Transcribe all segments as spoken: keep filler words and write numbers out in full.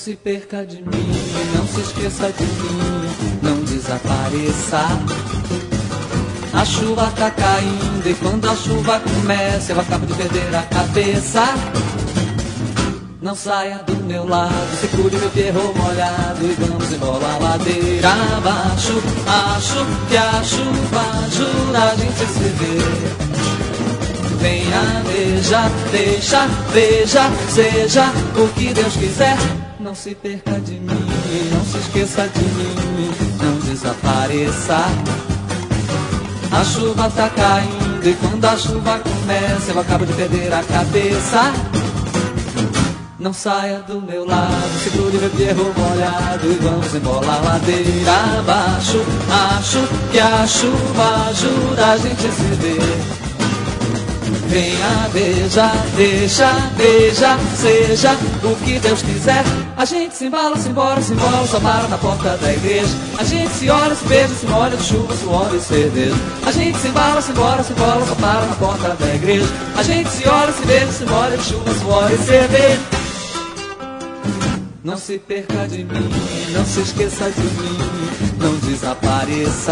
se perca de mim, não se esqueça de mim, não desapareça. A chuva tá caindo e quando a chuva começa eu acabo de perder a cabeça. Não saia do meu lado, segure meu pierrot molhado e vamos embora a ladeira abaixo. Acho que a chuva ajuda a gente a se ver. Venha, veja, deixa, veja, seja o que Deus quiser. Não se perca de mim, não se esqueça de mim, não desapareça. A chuva tá caindo e quando a chuva começa eu acabo de perder a cabeça. Não saia do meu lado, segure meu pierrot molhado e vamos embora a ladeira abaixo. Acho que a chuva ajuda a gente a se ver. Venha, veja, deixa, veja, seja o que Deus quiser. A gente se embala, se embora, se embora, só para na porta da igreja. A gente se olha, se beija, se molha de chuva, suor e cerveja. A gente se embala, se embora, se embora, só para na porta da igreja. A gente se olha, se beija, se molha de chuva, suor e cerveja. Não se perca de mim, não se esqueça de mim, não desapareça.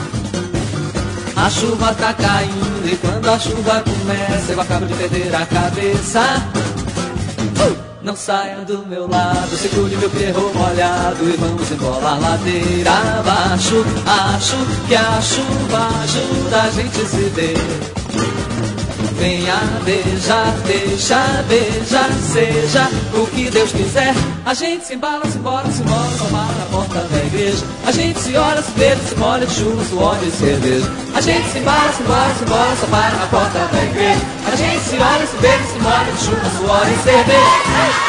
A chuva tá caindo e quando a chuva começa eu acabo de perder a cabeça. uh! Não saia do meu lado, segure meu pierrot molhado e vamos embora a ladeira abaixo. Acho que a chuva ajuda a gente a se ver. Venha, veja, deixa, veja, seja o que Deus quiser. A gente se embala, se embora, se embora, só para na porta da igreja. A gente se olha, se beija, se molha de chuva, suor e cerveja. A gente se embala, se embora, se embora, só para na porta da igreja. A gente se olha, se beija, se molha de chuva, suor e cerveja.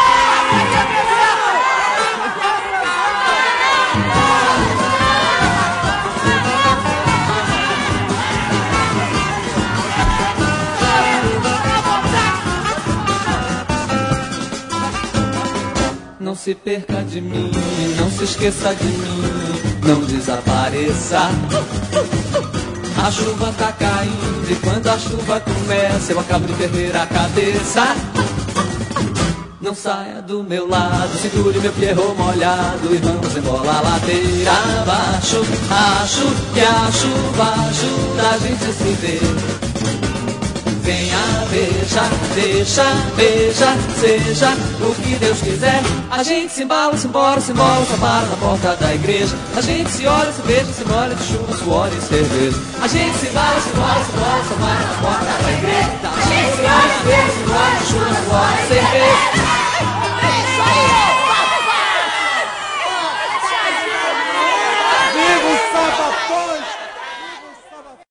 Não se perca de mim, não se esqueça de mim, não desapareça. A chuva tá caindo e quando a chuva começa eu acabo de perder a cabeça. Não saia do meu lado, segure meu pierrot molhado e vamos embora a ladeira abaixo. Acho que a chuva ajuda a gente a se ver. Venha, veja, deixa, veja, seja o que Deus quiser. A gente se embala, se embora, se embora, só para na porta da igreja. A gente se olha, se beija, se molha de chuva, suor e cerveja. A gente se embala, se embora, se embora, só para na porta da igreja.